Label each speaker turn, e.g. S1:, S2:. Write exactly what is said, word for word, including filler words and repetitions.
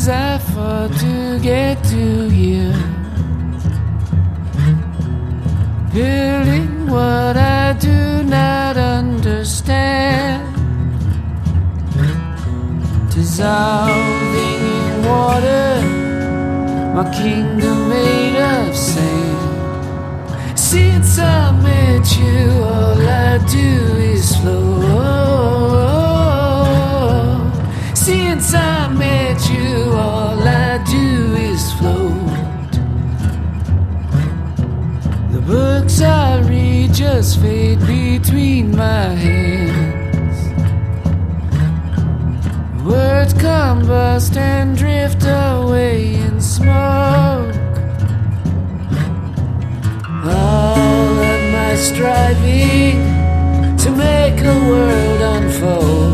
S1: I fought to get to here, building what I do not understand, dissolving in water, my kingdom made of sand. Since I met you, all I do is flow. Since I met you, all I do is float. The books I read just fade between my hands. Words combust and drift away in smoke. All of my striving to make a world unfold